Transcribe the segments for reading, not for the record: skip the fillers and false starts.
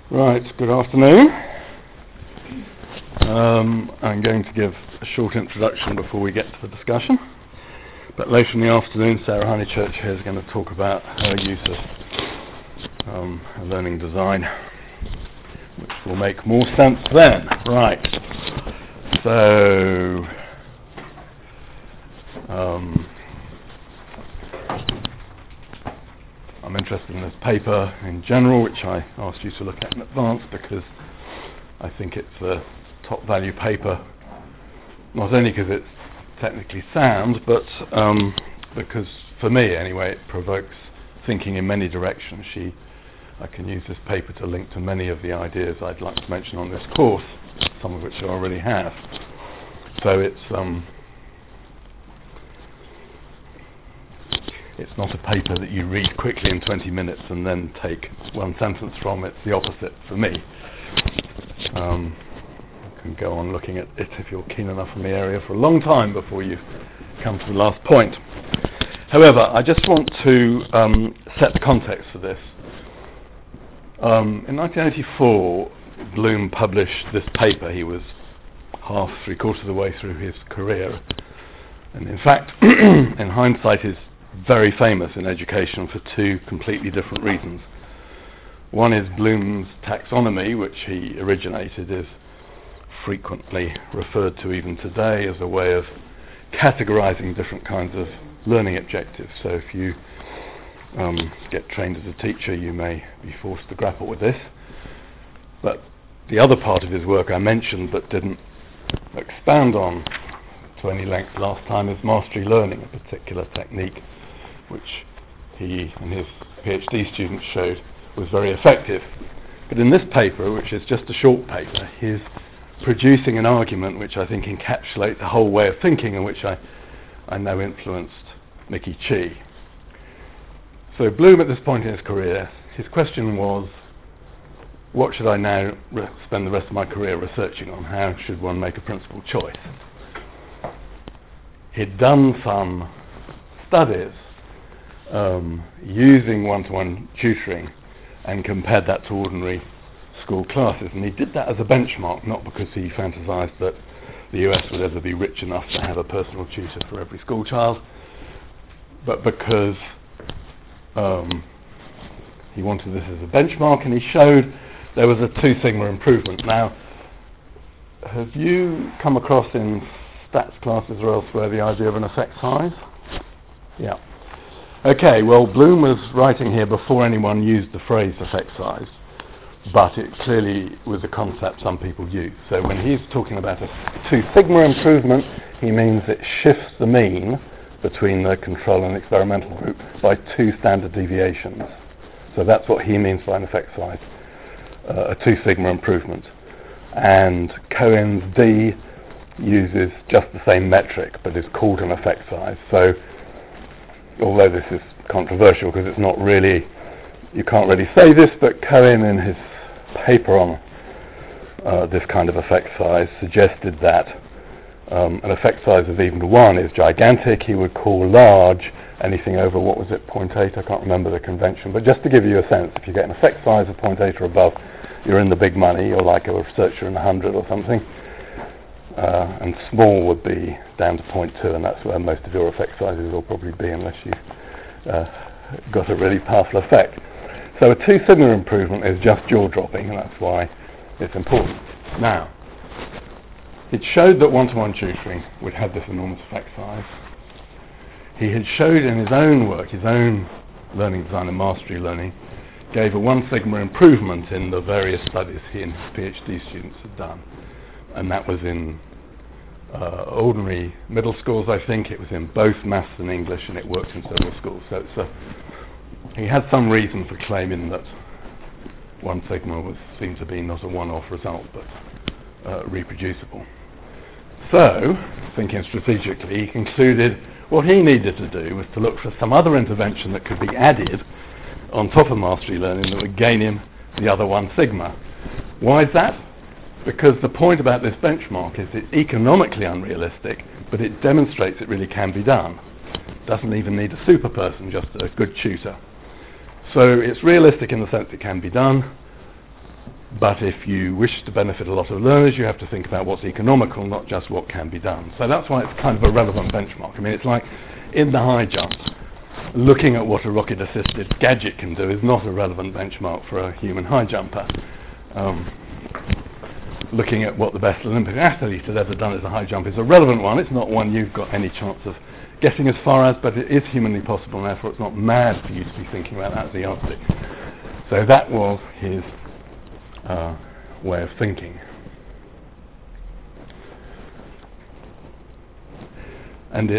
Right, good afternoon. I'm going to give a short introduction before we get to the discussion. But later in the afternoon, Sarah Honeychurch here is going to talk about her use of learning design, which will make more sense then. Right. So, I'm interested in this paper in general, which I asked you to look at in advance because I think it's a top value paper, not only because it's technically sound, but because, for me anyway, it provokes thinking in many directions. I can use this paper to link to many of the ideas I'd like to mention on this course, some of which I already have. So it's not a paper that you read quickly in 20 minutes and then take one sentence from. It's the opposite for me. You can go on looking at it if you're keen enough in the area for a long time before you come to the last point. However, I just want to set the context for this. In 1984, Bloom published this paper. He was three-quarters of the way through his career, and in fact, in hindsight, is very famous in education for two completely different reasons. One is Bloom's taxonomy, which he originated, is frequently referred to even today as a way of categorizing different kinds of learning objectives. So if you get trained as a teacher, you may be forced to grapple with this. But the other part of his work I mentioned but didn't expand on to any length last time is mastery learning, a particular technique which he and his PhD students showed was very effective. But in this paper, which is just a short paper, he's producing an argument which I think encapsulates the whole way of thinking and which I know influenced Mickey Chi. So Bloom, at this point in his career, his question was, what should I now spend the rest of my career researching on? How should one make a principal choice? He'd done some studies using one-to-one tutoring and compared that to ordinary school classes, and he did that as a benchmark, not because he fantasized that the US would ever be rich enough to have a personal tutor for every school child, but because he wanted this as a benchmark, and he showed there was a 2 sigma improvement. Now, have you come across in stats classes or elsewhere the idea of an effect size? Yeah. Okay, well, Bloom was writing here before anyone used the phrase effect size, but it clearly was a concept some people use. So when he's talking about a 2 sigma improvement, he means it shifts the mean between the control and experimental group by 2 standard deviations. So that's what he means by an effect size, a 2 sigma improvement. And Cohen's D uses just the same metric, but is called an effect size. So although this is controversial because it's not really, you can't really say this, but Cohen in his paper on this kind of effect size suggested that an effect size of even 1 is gigantic. He would call large anything over, what was it, 0.8? I can't remember the convention, but just to give you a sense, if you get an effect size of 0.8 or above, you're in the big money. You're like a researcher in 100 or something. And small would be down to 0.2, and that's where most of your effect sizes will probably be unless you've got a really powerful effect. So a 2 sigma improvement is just jaw-dropping, and that's why it's important. Now, it showed that one-to-one tutoring would have this enormous effect size. He had showed in his own work, his own learning design and mastery learning, gave a 1 sigma improvement in the various studies he and his PhD students had done. And that was in ordinary middle schools, I think. It was in both maths and English, and it worked in several schools. So he had some reason for claiming that 1 sigma seemed to be not a one-off result, but reproducible. So, thinking strategically, he concluded what he needed to do was to look for some other intervention that could be added on top of mastery learning that would gain him the other 1 sigma. Why is that? Because the point about this benchmark is it's economically unrealistic, but it demonstrates it really can be done. It doesn't even need a super person, just a good tutor. So it's realistic in the sense it can be done. But if you wish to benefit a lot of learners, you have to think about what's economical, not just what can be done. So that's why it's kind of a relevant benchmark. I mean, it's like in the high jump, looking at what a rocket-assisted gadget can do is not a relevant benchmark for a human high jumper. Looking at what the best Olympic athlete has ever done as a high jump is a relevant one. It's not one you've got any chance of getting as far as, but it is humanly possible, and therefore it's not mad for you to be thinking about that as the yardstick. So that was his way of thinking. And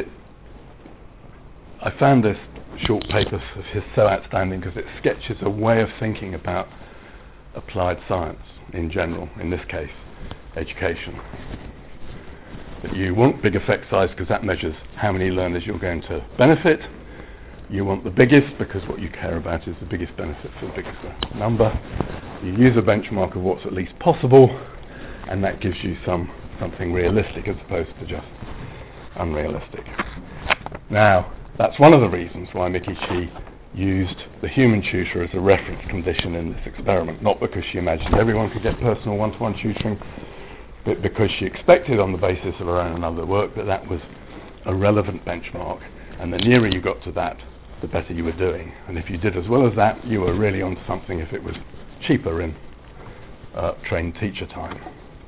I found this short paper of his so outstanding because it sketches a way of thinking about applied science in general, in this case, education. That you want big effect size because that measures how many learners you're going to benefit. You want the biggest because what you care about is the biggest benefit for the biggest number. You use a benchmark of what's at least possible, and that gives you something realistic as opposed to just unrealistic. Now, that's one of the reasons why Mickey Chi used the human tutor as a reference condition in this experiment, not because she imagined everyone could get personal one-to-one tutoring, but because she expected on the basis of her own and other work that that was a relevant benchmark, and the nearer you got to that, the better you were doing. And if you did as well as that, you were really onto something if it was cheaper in trained teacher time.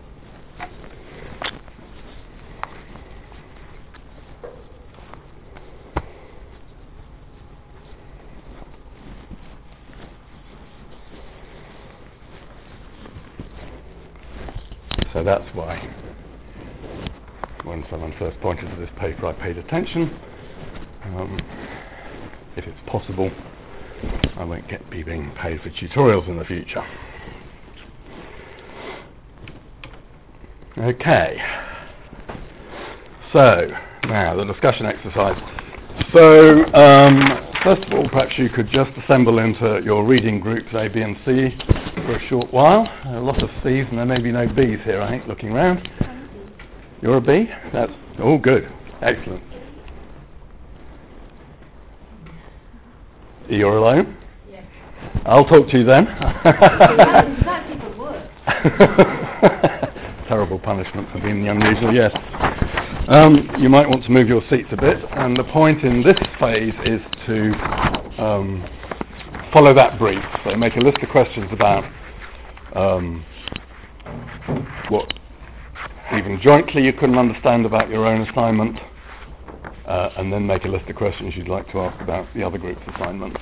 So that's why when someone first pointed to this paper I paid attention. If it's possible, I won't be being paid for tutorials in the future. Okay. So, now the discussion exercise. So, first of all, perhaps you could just assemble into your reading groups A, B and C for a short while. A lot of C's and there may be no B's here, I think, looking round. You're a B? That's all good. Excellent. You're alone? Yes. I'll talk to you then. That's even worse. Terrible punishment for being the unusual, yes. You might want to move your seats a bit, and the point in this phase is to follow that brief. So make a list of questions about what even jointly you couldn't understand about your own assignment, and then make a list of questions you'd like to ask about the other group's assignments.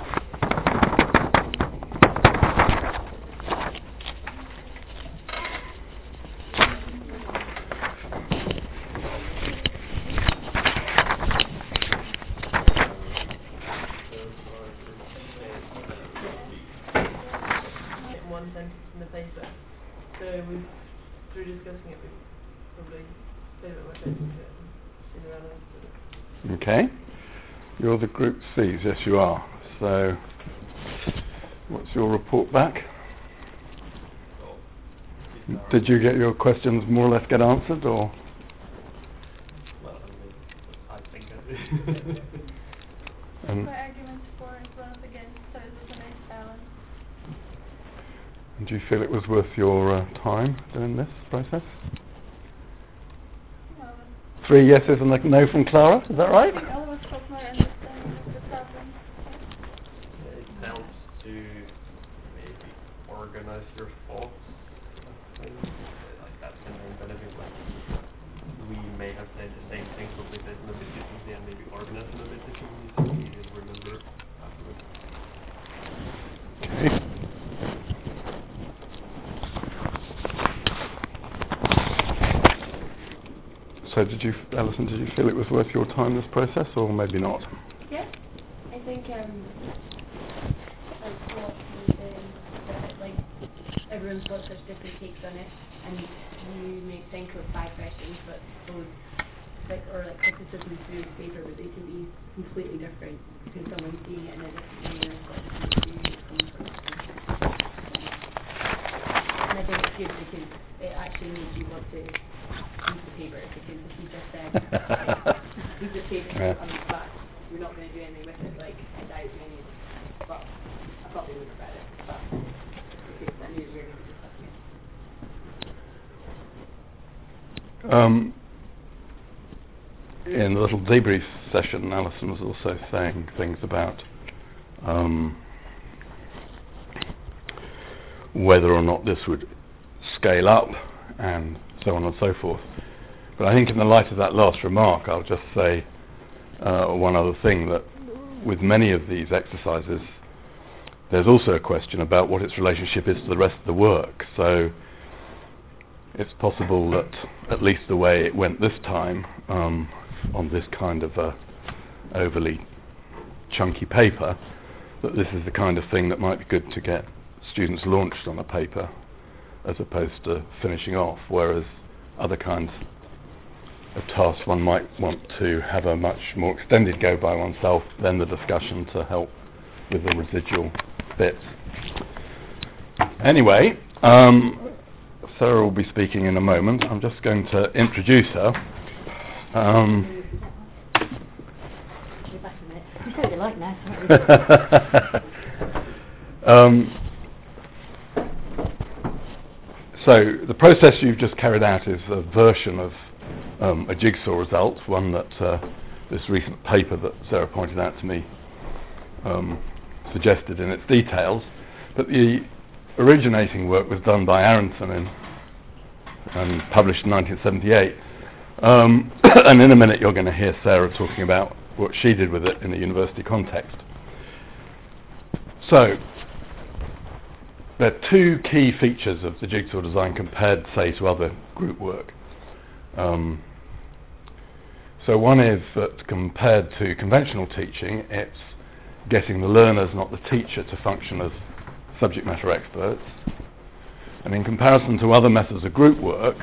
One sentence in the paper. So through discussing it, we probably say that we're attention to it in the relevance of it. Okay. You're the group C's, yes you are. So, what's your report back? Did you get your questions more or less get answered, or? Well, I think I did. And, arguments for as well as against, so it was a nice balance. and do you feel it was worth your time doing this process? Well, 3 yeses and a no from Clara, is that right? I think all of us got my understanding of the problem. It helps to maybe organize your thoughts. Like that's the main benefit. Like we may have said the same things, but we said them a bit differently and maybe organize them a bit differently, so you didn't remember afterwards. Okay. So Alison, did you feel it was worth your time, this process, or maybe not? Yeah, I think like what you said, that like everyone's got such different takes on it, and you may think of 5 questions, but those like criticisms through the paper, but they can be completely different because someone's seeing it in a different way and got a different experience coming from it. And I think it's good because it actually makes you want to read the paper, because if you just said read the paper on the back, you're not going to do anything with it. Like I doubt many, well, I probably would have read it, but because I knew we were going to In the little debrief session, Alison was also saying things about whether or not this would scale up and so on and so forth. But I think in the light of that last remark, I'll just say one other thing, that with many of these exercises, there's also a question about what its relationship is to the rest of the work. So it's possible that, at least the way it went this time, on this kind of overly chunky paper, that this is the kind of thing that might be good to get students launched on a paper as opposed to finishing off, whereas other kinds of tasks one might want to have a much more extended go by oneself than the discussion to help with the residual bits. Anyway, Sarah will be speaking in a moment. I'm just going to introduce her. So the process you've just carried out is a version of a jigsaw result, one that this recent paper that Sarah pointed out to me suggested in its details. But the originating work was done by Aronson and published in 1978. And in a minute you're going to hear Sarah talking about what she did with it in a university context. So there are two key features of the jigsaw design compared, say, to other group work. So one is that compared to conventional teaching, it's getting the learners, not the teacher, to function as subject matter experts. And in comparison to other methods of group work,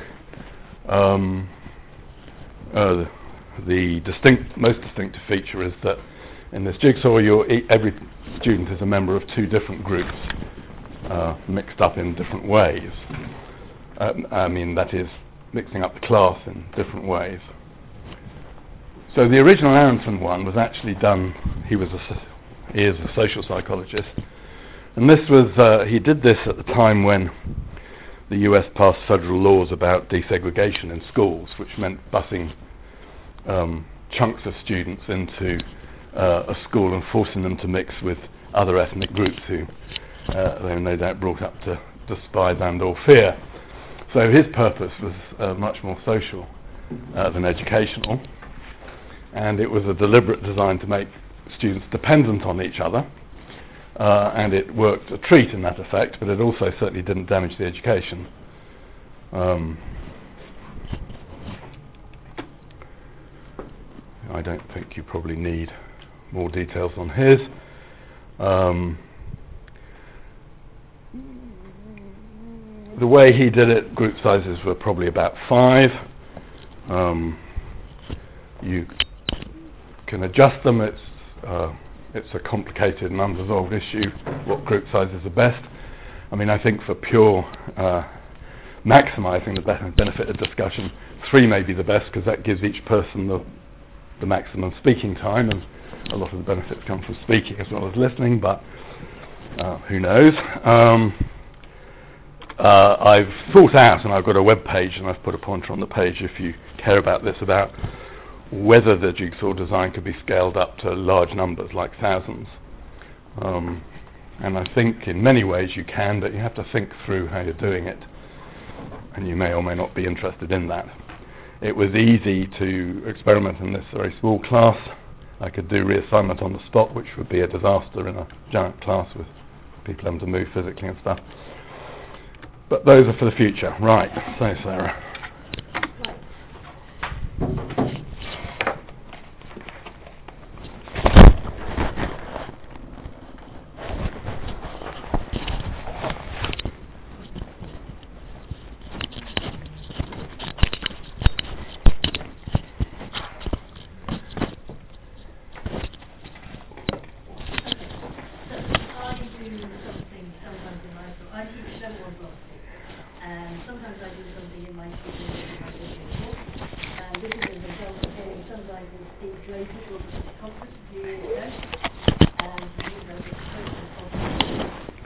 the most distinctive feature is that in this jigsaw, every student is a member of two different groups, mixed up in different ways. That is, mixing up the class in different ways. So the original Aronson one was actually done, he is a social psychologist, and this was, he did this at the time when the US passed federal laws about desegregation in schools, which meant busing chunks of students into a school and forcing them to mix with other ethnic groups who they were no doubt brought up to despise and or fear. So his purpose was much more social than educational, and it was a deliberate design to make students dependent on each other, and it worked a treat in that effect, but it also certainly didn't damage the education. I don't think you probably need more details on his. The way he did it, group sizes were probably about 5. You can adjust them. It's a complicated and unresolved issue, what group sizes are best. I think for pure maximising the benefit of discussion, 3 may be the best, because that gives each person the maximum speaking time, and a lot of the benefits come from speaking as well as listening, but who knows. I've thought out, and I've got a web page, and I've put a pointer on the page if you care about this, about whether the jigsaw design could be scaled up to large numbers, like thousands. And I think in many ways you can, but you have to think through how you're doing it, and you may or may not be interested in that. It was easy to experiment in this very small class. I could do reassignment on the spot, which would be a disaster in a giant class with people having to move physically and stuff. But those are for the future. Right, so Sarah.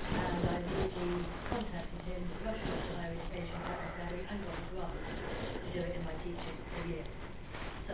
To do it in my teaching for years. So,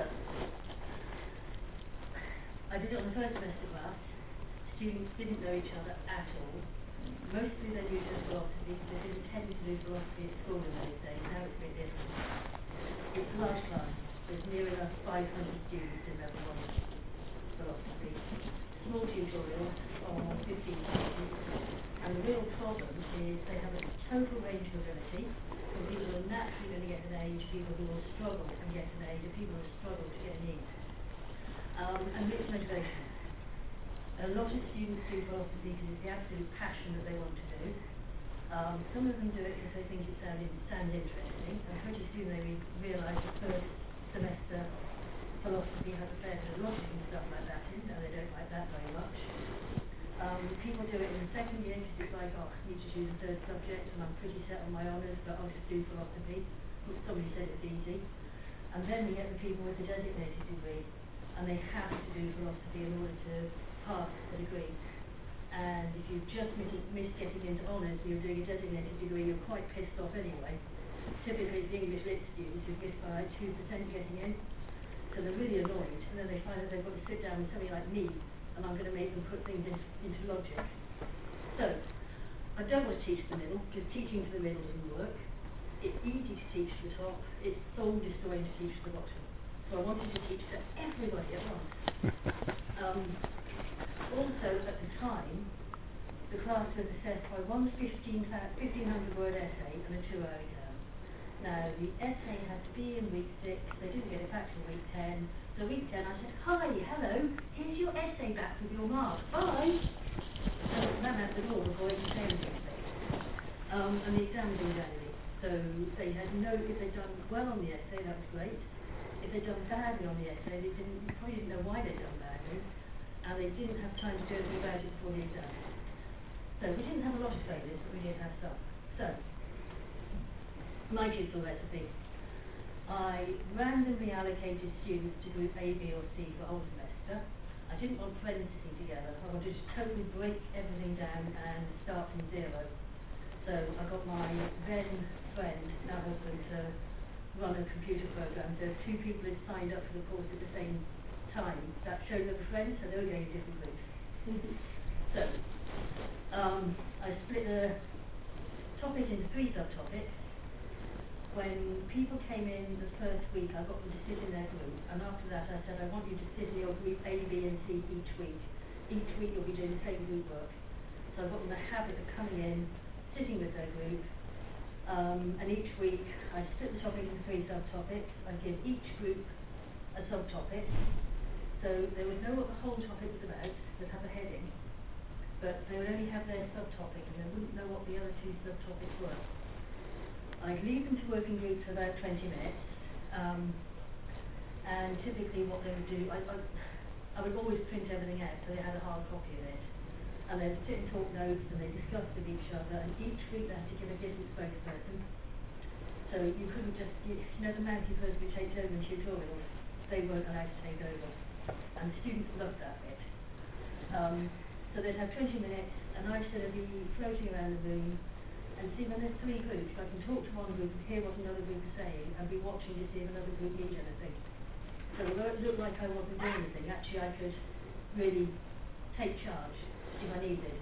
I did it on the first semester class. Students didn't know each other at all. Mostly they knew just philosophy, because they didn't tend to do philosophy at school in those days. Now it's a bit different. It's a large class. There's near enough 500 students in level 1 philosophy. Small tutorials of 15 pages. And the real problem is they have a total range of ability. From people who are naturally going to get an A to people who will struggle and get an A to people who struggle to get an E. And mixed motivation. A lot of students do philosophy because it's the absolute passion that they want to do. Some of them do it because they think it sounds interesting, and pretty soon they realise the first semester philosophy has a fair bit of logic and stuff like that in, and they don't like that very much. People do it in the second year because it's like, oh, I need to choose a third subject, and I'm pretty set on my honours, but I'll just do philosophy. Somebody said it's easy. And then we get the people with the designated degree, and they have to do philosophy in order to pass the degree. And if you just miss getting into honours and you're doing a designated degree, you're quite pissed off anyway. Typically it's the English Lit students who've missed by like 2% getting in. So they're really annoyed, and then they find that they've got to sit down with somebody like me, and I'm going to make them put things into logic. So, I don't want to teach the middle, because teaching to the middle doesn't work. It's easy to teach to the top, it's soul destroying to teach to the bottom. So I wanted to teach to everybody at once. Also, at the time, the class was assessed by one 1,500-word essay and a 2-hour exam. Now, the essay had to be in week 6, they didn't get it back till week 10. So week 10 I said, hi, hello, here's your essay back with your mark, bye! So I ran out the door before it could say anything. And the exam was in January. So they had if they'd done well on the essay, that was great. If they'd done badly on the essay, they probably didn't know why they'd done badly, and they didn't have time to do anything about it before the exam. So we didn't have a lot of failures, but we did have some. So, my jigsaw recipe. I randomly allocated students to group A, B or C for the whole semester. I didn't want friends sitting together. I wanted to totally break everything down and start from zero. So I got my then friend, now husband, to run a computer program. So 2 people had signed up for the course at the same time. That showed they were friends, so they were going in different groups. So I split the topic into 3 subtopics. When people came in the first week, I got them to sit in their group, and after that I said, I want you to sit in your group A, B and C each week. Each week you'll be doing the same group work. So I got them the habit of coming in, sitting with their group, and each week I split the topic into 3 subtopics. I give each group a subtopic, so they would know what the whole topic was about, they'd have a heading, but they would only have their subtopic, and they wouldn't know what the other 2 subtopics were. I'd leave them to work in groups for about 20 minutes, and typically what they would do, I would always print everything out so they had a hard copy of it, and they'd sit and talk notes and they discussed with each other, and each group they had to give a different spokesperson. So you couldn't just, you know the mouthy person who takes over in tutorials, they weren't allowed to take over, and students loved that bit. So they'd have 20 minutes, and I'd sort of be floating around the room, and see when there's 3 groups, I can talk to one group and hear what another group is saying, and be watching to see if another group needs anything. So although it looked like I wasn't doing anything, actually I could really take charge if I needed.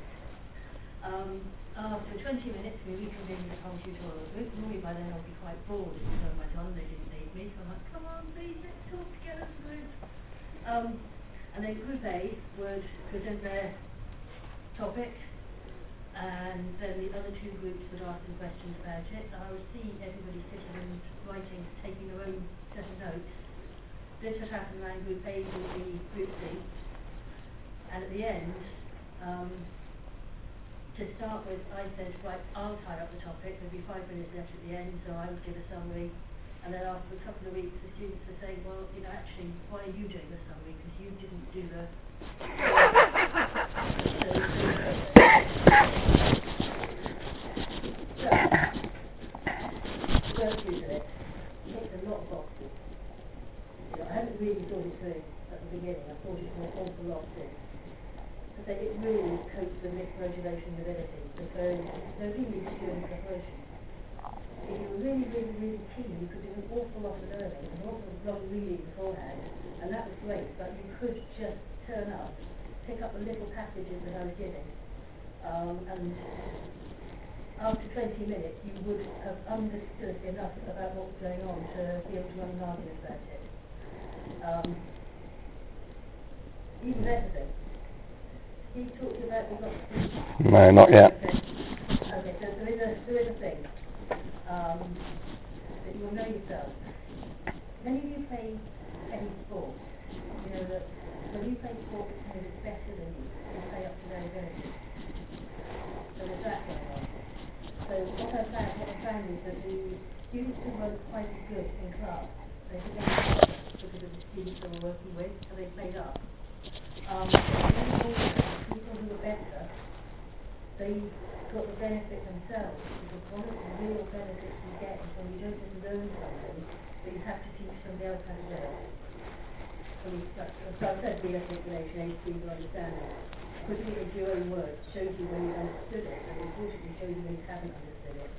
After 20 minutes, we reconvened the whole tutorial group. Normally by then I'll be quite bored if the term went on, they didn't need me, so I'm like, come on please, let's talk together as a group. And then group A would present their topic, and then the other 2 groups would ask them questions about it, and I would see everybody sitting and writing, taking their own set of notes. This would happen around group A, group B, group C, and at the end, to start with, I said, right, I'll tie up the topic, there'll be 5 minutes left at the end, so I would give a summary, and then after a couple of weeks the students would say, well, you know, actually, why are you doing the summary, because you didn't do the... Go through it. It takes a lot of boxes. You know, I hadn't really thought it through at the beginning. I thought it was an awful lot of things. But it really copes with mixed motivation and ability, because there's really student preparation. if you were really, really, really keen, you could do an awful lot of learning, an awful lot of reading beforehand, and that was great, but you could just turn up, pick up the little passages that I was giving, and after 20 minutes you would have understood enough about what was going on to be able to run an argument about it. Even better thing. Steve talked about the lots of... No, not yet. Okay, so there is a thing that you will know yourself. Many of you play any sport. You know that when you play sport with someone who's better than you play up to their ability. So there's that going on. So what I found is that the students who weren't quite as good in class, they became better because of the students they were working with, so they played up. People who were better, they got the benefit themselves, because one of the real benefits you get is when you don't just learn something, but you have to teach somebody else how to do it. So I said re-articulation aids people understanding. Putting it into your own words shows you when you've understood it, and importantly shows you when you haven't understood it.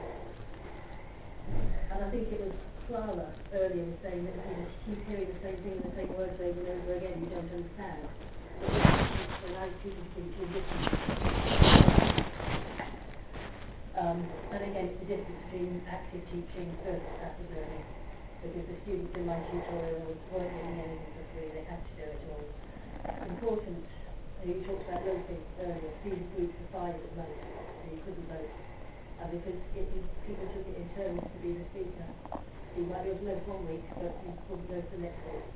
And I think it was Clara earlier was saying that if you keep hearing the same thing in the same words over and over again, you don't understand. But it allows people to think you're different. And again, it's the difference between active teaching versus passive learning. Because the students in my tutorial weren't getting anything for free, they had to do it all. It's important, you talked about voting earlier, student groups of 5 at most, so you couldn't vote. Because people took it in turns to be the speaker. So you might be able to vote 1 week, but you wouldn't vote the next week.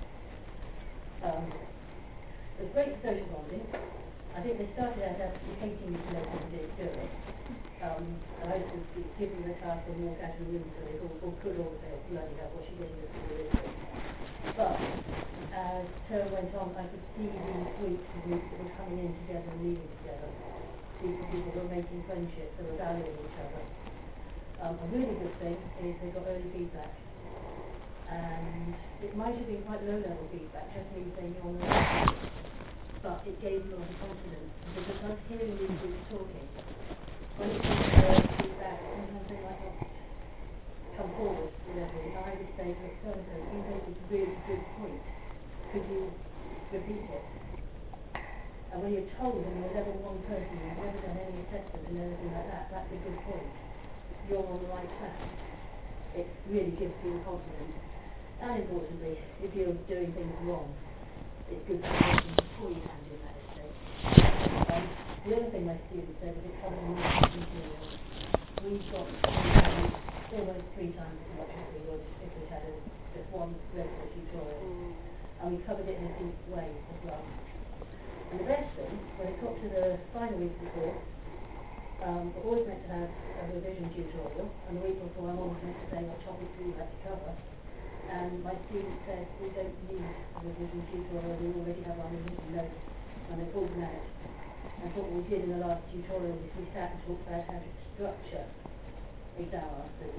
It's great for social bonding. I think they started out actually hating you to let them do it. I used to give them the task and walk out of the room so they all could all say, bloody hell, what's she getting us to do this week? But as term went on, I could see these groups that were coming in together and leaving together. People were making friendships, they were valuing each other. A really good thing is they got early feedback. And it might have been quite low-level feedback, just me saying you're on the right track. But it gave me a lot of confidence, because I was hearing these groups talking. When it comes to feedback, sometimes they might not come forward with everything. I would say, look, so-and-so, you made this really good point. Could you repeat it? And when you're told and you're a level 1 person, you've never done any assessment and anything like that, that's a good point. You're on the right track. It really gives people confidence. And importantly, if you're doing things wrong, it's good to listen before you hand in that mistake. The other thing my students said was it covered my material. We got almost 3 times as much as we would if we had just one regular tutorial. And we covered it in a deep way as well. And the best thing, when it got to the final week of the course, we're always meant to have a revision tutorial, and the week before I'm always meant to say what topics we would like to cover. And my students said, we don't need a revision tutorial, we already have our revision notes, and they pulled them out. And what we did in the last tutorial is we sat and talked about how to structure exam answers.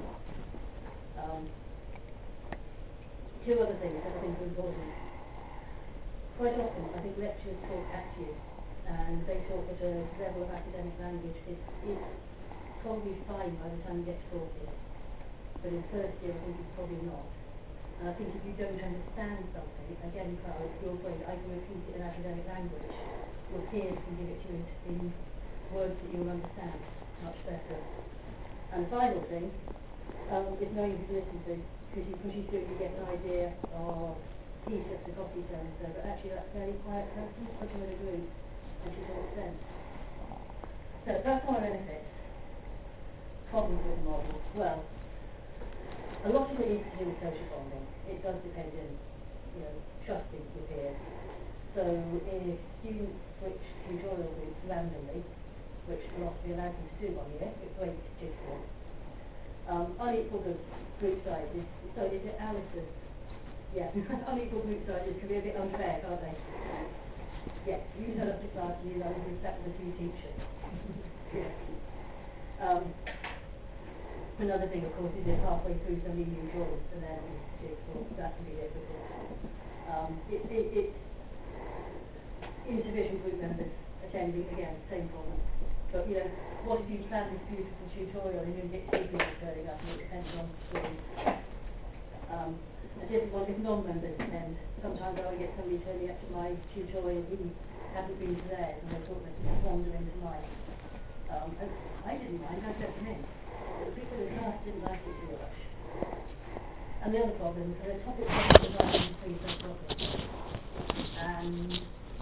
2 other things that I think are important. Quite often, I think lecturers talk at you, and they talk at a level of academic language. It's probably fine by the time you get to 40, but in first year I think it's probably not. And I think if you don't understand something, again, Carl, it's your point, I can repeat it in academic language. Your peers can give it to you in words that you'll understand much better. And the final thing is knowing who to listen to, because you push through, you get an idea of he's just a coffee so, but actually that's a very quiet person, put him in a group, and she talks sense. So that's my benefits. Problems with the model. Well, a lot of it is to do with social bonding. It does depend on, trusting your peers. So if students switch tutorial groups randomly, which philosophy allows them to do 1 year, it breaks jigsaw. Unequal group sizes. So is it Alice's? Yeah, unequal group sizes can be a bit unfair, can't they? Yes, you turn up to class and you know you've sat with a few teachers. Yes. Another thing, of course, is if halfway through somebody new joins and then that can be difficult. Insufficient group members attending, again, same problem. But, you know, what if you plan this beautiful tutorial and you get signals going up and it depends on the screen. A different one if non-members attend. Sometimes I would get somebody turning up to my tutorial who hadn't been to theirs and they thought they'd just wander into mine. And I didn't mind, I kept them in. But the people in the class didn't like it too much. And the other problem is the topic was divided into three sub-topics. And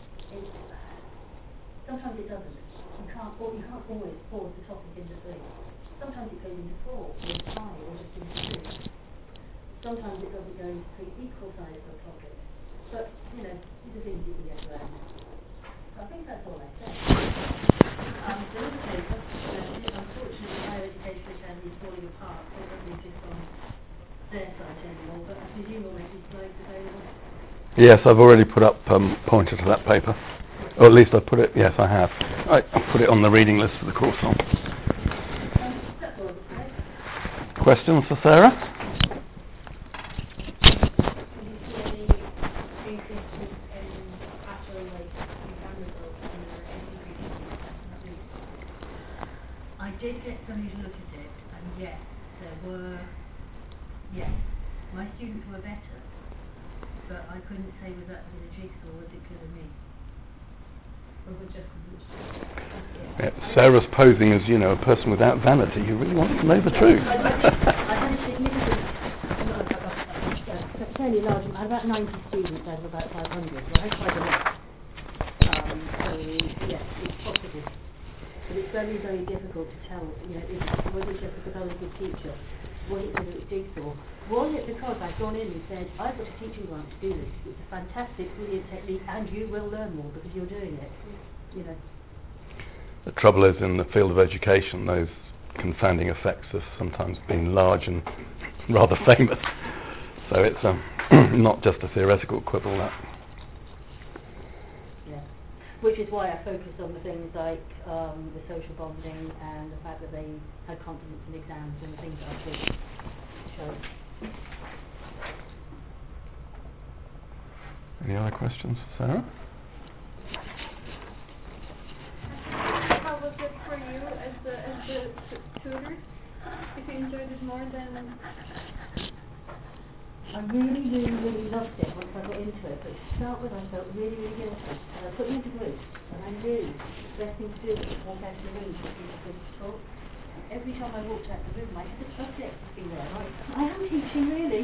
sometimes it doesn't. You can't always pause the topic into three. Sometimes it goes into four, or into five, or just into two. Sometimes it doesn't go into three equal-sided subtopics. But, you know, these are things you can get around. So I think that's all I said. There is a paper. Unfortunately, Higher Education Academy is falling apart, so it doesn't exist on their site anymore, but I presume we'll make these slides available. Yes, I've already put up pointer to that paper. Or at least I put it, yes I have. I put it on the reading list for the course on. That's all I've said. Questions for Sarah? Did you see any increases in actual like exam results and there were any increases in assessment weeks? I did get somebody to look at it, and yes, there were, yes, my students were better, but I couldn't say was that because of Jigsaw or was it because of me? Or was it just because of Yeah, Sarah's posing as, you know, a person without vanity who really wants to know the truth. I had a significant, fairly large, I had about 90 students out of about 500, so I had quite a lot. So, yes, it's possible. But it's very, very difficult to tell, you know, was it just because I was a good teacher? Was it because it was Jigsaw? Was it because I'd gone in and said, I've got a teaching grant to do this, it's a fantastic, brilliant technique, and you will learn more because you're doing it, you know. The trouble is, in the field of education, those confounding effects have sometimes been large and rather famous. So it's not just a theoretical quibble, that. Yeah. Which is why I focus on the things like the social bonding and the fact that they had confidence in exams and the things that I think show. Any other questions for Sarah? How was it for you as the tutor? If you enjoyed it more than... I really, really, really loved it once I got into it, but to start with I felt really, really guilty. And I put them into groups, and I knew the best thing to do was to walk out of the room for people to talk. Every time I walked out of the room, I had a subject to be there. I am teaching, really.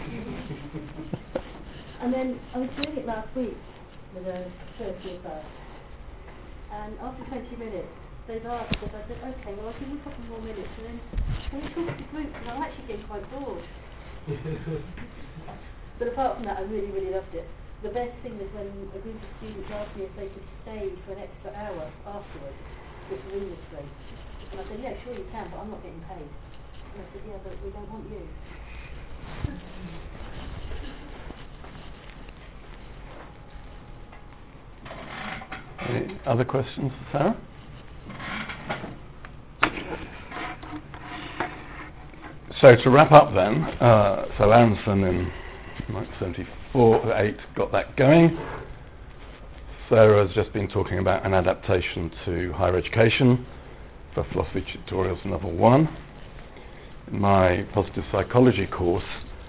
And then I was doing it last week with a first year class. And after 20 minutes, they've asked if I said, okay, well I'll give you a couple more minutes, and then we talked to groups, and I'm actually getting quite bored. But apart from that, I really, really loved it. The best thing was when a group of students asked me if they could stay for an extra hour afterwards, which room was great. And I said, yeah, sure you can, but I'm not getting paid. And I said, yeah, but we don't want you. Any other questions for Sarah? So to wrap up then, so Aronson in 1974-8 got that going. Sarah has just been talking about an adaptation to higher education for philosophy tutorials level 1. In my positive psychology course,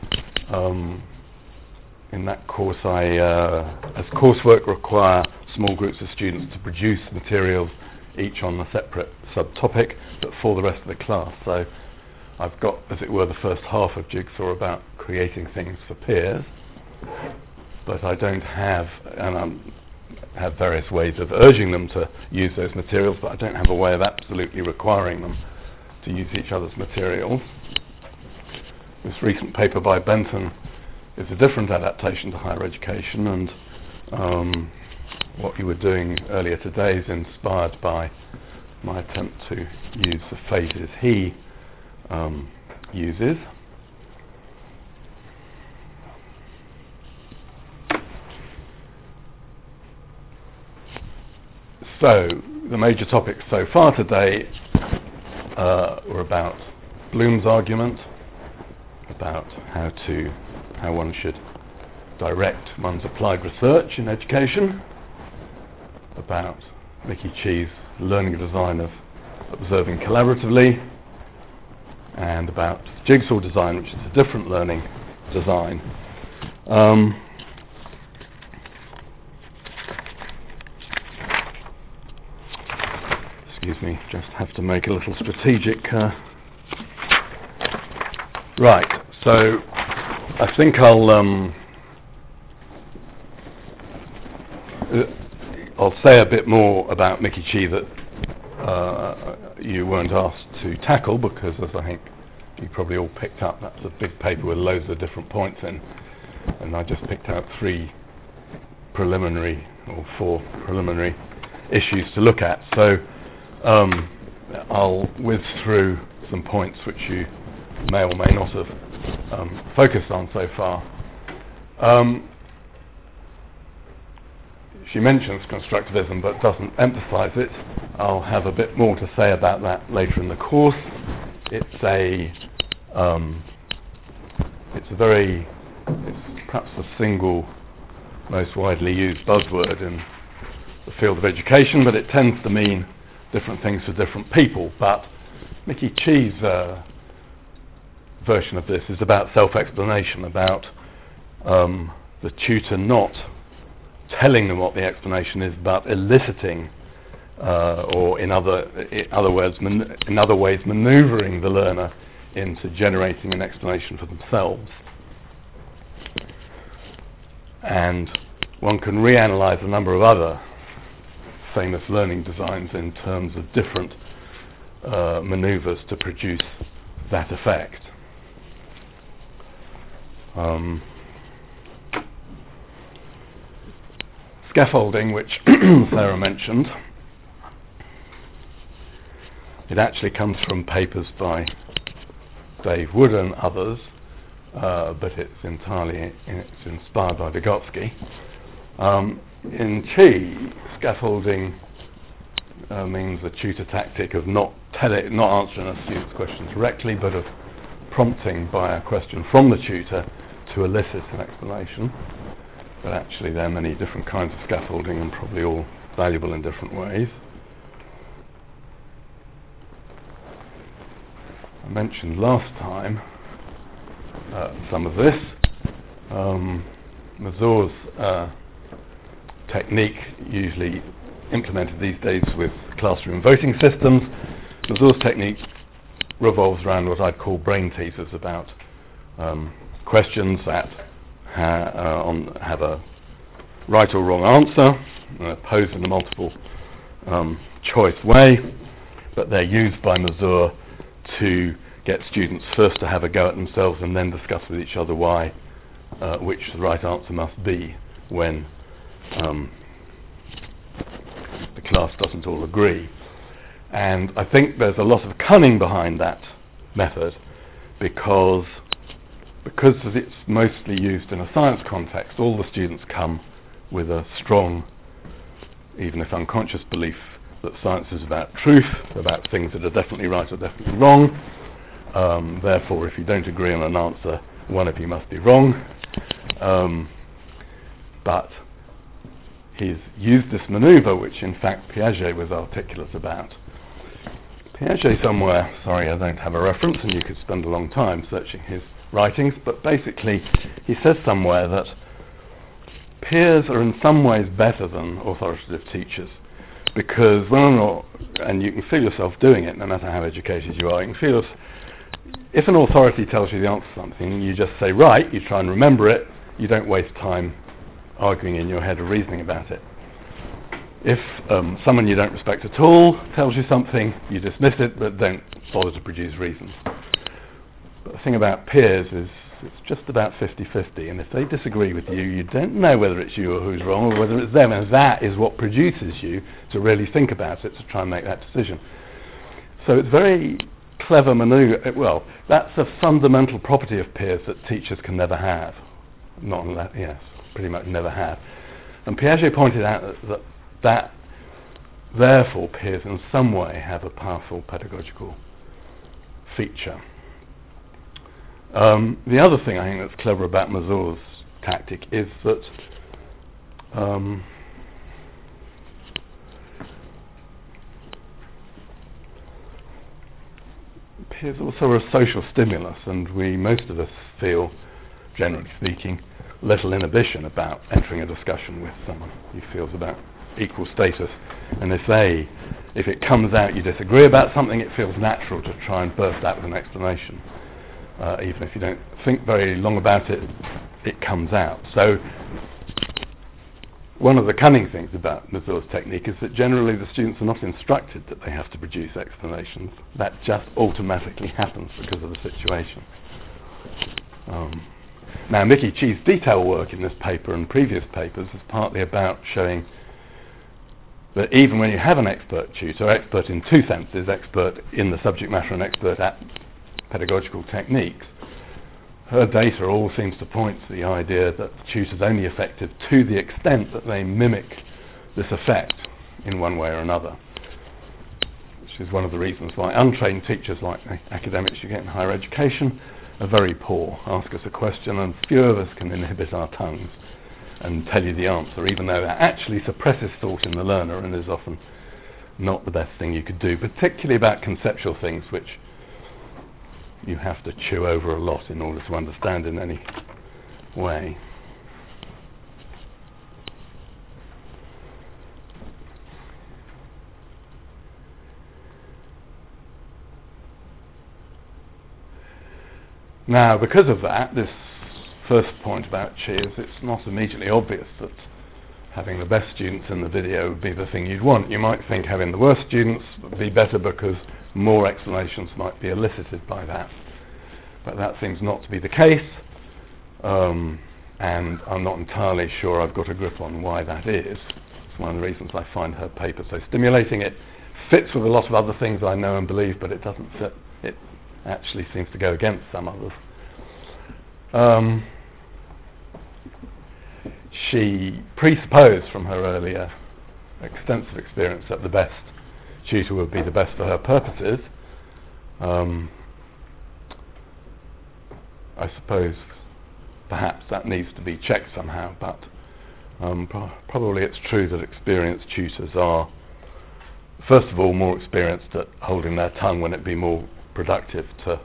in that course as coursework require small groups of students to produce materials each on a separate subtopic but for the rest of the class. So I've got, as it were, the first half of Jigsaw about creating things for peers, but I don't have, and I have various ways of urging them to use those materials, but I don't have a way of absolutely requiring them to use each other's materials. This recent paper by Benton is a different adaptation to higher education, and what you were doing earlier today is inspired by my attempt to use the phases he uses. So the major topics so far today were about Bloom's argument, about how one should direct one's applied research in education, about Mickey Chee's learning design of observing collaboratively, and about jigsaw design, which is a different learning design. Excuse me, just have to make a little strategic... Right, so I think I'll say a bit more about Mickey Chi that you weren't asked to tackle, because as I think you probably all picked up, that's a big paper with loads of different points in, and I just picked out 4 preliminary issues to look at. So I'll whiz through some points which you may or may not have focused on so far. She mentions constructivism but doesn't emphasize it. I'll have a bit more to say about that later in the course. It's perhaps the single most widely used buzzword in the field of education, but it tends to mean different things for different people. But Mickey Chi's version of this is about self-explanation, about the tutor not telling them what the explanation is, but eliciting, or in other ways manoeuvring the learner into generating an explanation for themselves. And one can reanalyze a number of other famous learning designs in terms of different maneuvers to produce that effect. Scaffolding, which Sarah mentioned, it actually comes from papers by Dave Wood and others, but it's inspired by Vygotsky. In Chi, scaffolding means a tutor tactic of not answering a student's question directly, but of prompting by a question from the tutor to elicit an explanation. But actually there are many different kinds of scaffolding, and probably all valuable in different ways. I mentioned last time some of this. Mazur's technique, usually implemented these days with classroom voting systems. Mazur's technique revolves around what I'd call brain teasers, about questions that have a right or wrong answer, posed in a multiple choice way, but they're used by Mazur to get students first to have a go at themselves and then discuss with each other why which the right answer must be when the class doesn't all agree. And I think there's a lot of cunning behind that method, because it's mostly used in a science context. All the students come with a strong, even if unconscious, belief that science is about truth, about things that are definitely right or definitely wrong. Therefore, if you don't agree on an answer, one of you must be wrong. But he's used this maneuver, which in fact Piaget was articulate about. Piaget somewhere, sorry I don't have a reference, and you could spend a long time searching his writings, but basically he says somewhere that peers are in some ways better than authoritative teachers, because and you can feel yourself doing it no matter how educated you are, you can feel if an authority tells you the answer to something, you just say right, you try and remember it, you don't waste time arguing in your head or reasoning about it. If someone you don't respect at all tells you something, you dismiss it but don't bother to produce reasons. But the thing about peers is it's just about 50-50, and if they disagree with you, you don't know whether it's you or who's wrong, or whether it's them, and that is what produces you to really think about it, to try and make that decision. So it's very clever maneuver. Well, that's a fundamental property of peers that teachers can never have. Pretty much never have. And Piaget pointed out that therefore peers in some way have a powerful pedagogical feature. The other thing I think that's clever about Mazur's tactic is that appears also a social stimulus, and most of us feel, generally speaking, little inhibition about entering a discussion with someone who feels about equal status. And if it comes out you disagree about something, it feels natural to try and burst out with an explanation. Even if you don't think very long about it, it comes out. So one of the cunning things about Mazur's technique is that generally the students are not instructed that they have to produce explanations. That just automatically happens because of the situation. Now, Mickey Chi's detail work in this paper and previous papers is partly about showing that even when you have an expert tutor, expert in two senses, expert in the subject matter and expert at pedagogical techniques, her data all seems to point to the idea that the tutor's only effective to the extent that they mimic this effect in one way or another, which is one of the reasons why untrained teachers like the academics you get in higher education are very poor. Ask us a question and few of us can inhibit our tongues and tell you the answer, even though that actually suppresses thought in the learner and is often not the best thing you could do, particularly about conceptual things which you have to chew over a lot in order to understand in any way. Now, because of that, this first point about Chi is it's not immediately obvious that having the best students in the video would be the thing you'd want. You might think having the worst students would be better because more explanations might be elicited by that. But that seems not to be the case, and I'm not entirely sure I've got a grip on why that is. It's one of the reasons I find her paper so stimulating. It fits with a lot of other things I know and believe, but it doesn't fit. It actually seems to go against some others. She presupposed from her earlier extensive experience that the best tutor would be the best for her purposes. I suppose perhaps that needs to be checked somehow, but probably it's true that experienced tutors are, first of all, more experienced at holding their tongue when it'd be more productive to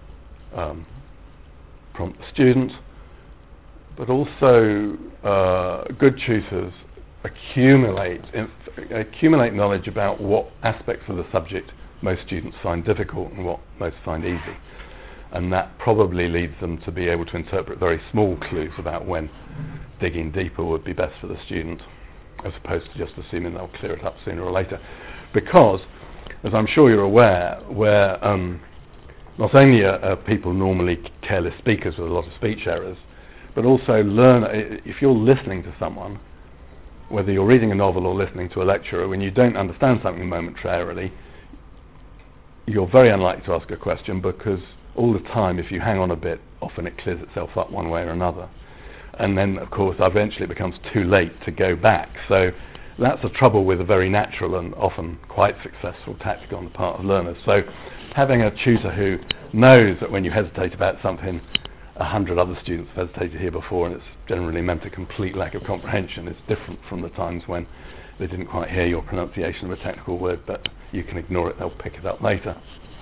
prompt the student, but also good tutors accumulate knowledge about what aspects of the subject most students find difficult and what most find easy, and that probably leads them to be able to interpret very small clues about when digging deeper would be best for the student, as opposed to just assuming they'll clear it up sooner or later. Because, as I'm sure you're aware, where not only are people normally careless speakers with a lot of speech errors, but also if you're listening to someone, whether you're reading a novel or listening to a lecturer, when you don't understand something momentarily, you're very unlikely to ask a question, because all the time, if you hang on a bit, often it clears itself up one way or another. And then, of course, eventually it becomes too late to go back. So that's the trouble with a very natural and often quite successful tactic on the part of learners. So having a tutor who knows that when you hesitate about something, 100 other students have hesitated here before, and it's generally meant a complete lack of comprehension. It's different from the times when they didn't quite hear your pronunciation of a technical word, but you can ignore it, they'll pick it up later.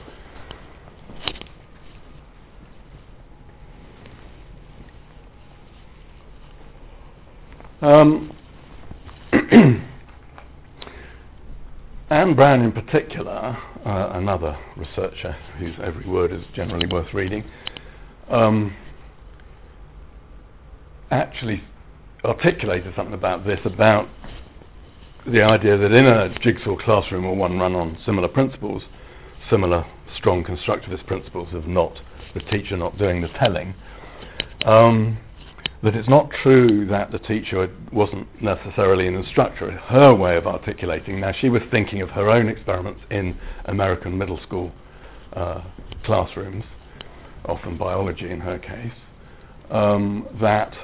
Anne Brown in particular, another researcher whose every word is generally worth reading, actually articulated something about this, about the idea that in a jigsaw classroom where one run on similar principles, similar strong constructivist principles of the teacher not doing the telling, that it's not true that the teacher wasn't necessarily an instructor. Her way of articulating, now she was thinking of her own experiments in American middle school classrooms, often biology in her case, that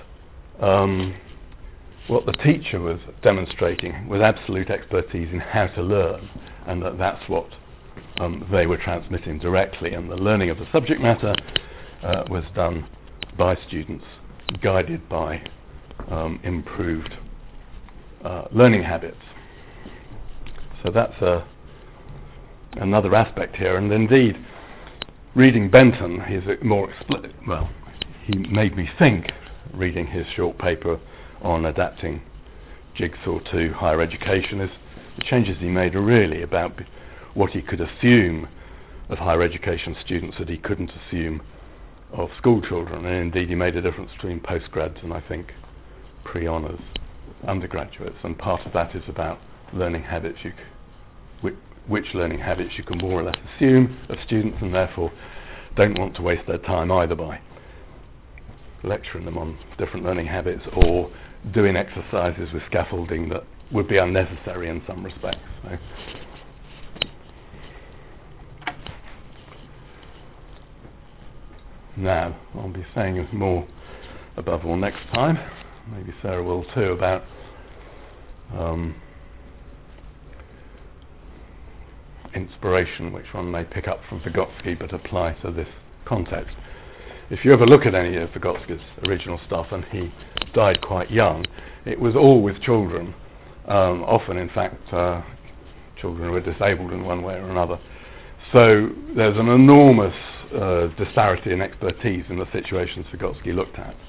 what the teacher was demonstrating was absolute expertise in how to learn, and that's what they were transmitting directly, and the learning of the subject matter was done by students guided by improved learning habits. So that's another aspect here, and indeed reading Benton, he's more explicit. Well, he made me think, reading his short paper on adapting Jigsaw to higher education, is the changes he made are really about what he could assume of higher education students that he couldn't assume of school children. And indeed, he made a difference between postgrads and, I think, pre-honours undergraduates. And part of that is about learning habits, which learning habits you can more or less assume of students, and therefore don't want to waste their time either by lecturing them on different learning habits or doing exercises with scaffolding that would be unnecessary in some respects. So, now, I'll be saying more above all next time, maybe Sarah will too, about inspiration, which one may pick up from Vygotsky but apply to this context. If you ever look at any of Vygotsky's original stuff, and he died quite young, it was all with children, often in fact children who were disabled in one way or another. So there's an enormous disparity in expertise in the situations Vygotsky looked at.